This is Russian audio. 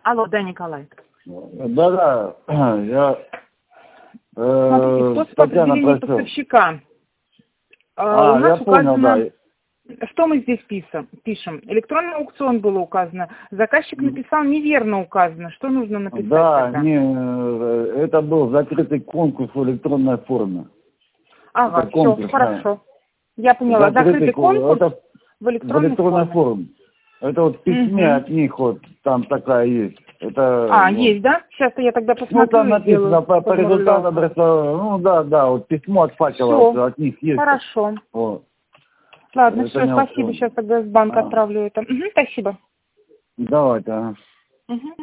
Алло, да, Николай. Да, я... Смотрите, способ определения поставщика. У нас я понял, указано, да. что мы здесь пишем. Электронный аукцион было указано. Заказчик написал неверно указано. Что нужно написать Да, тогда? это был закрытый конкурс в электронной форме. Ага, все, хорошо. Я поняла. Закрытый конкурс это в электронной форме. Это вот в письме от них вот там такая есть. Это, есть, да? Сейчас я тогда посмотрю. Ну, там написано по результату адреса. Да, вот письмо от факела от них есть. Хорошо. Вот. Ладно, все, спасибо. Сейчас тогда с банка отправлю это. Спасибо. Давайте.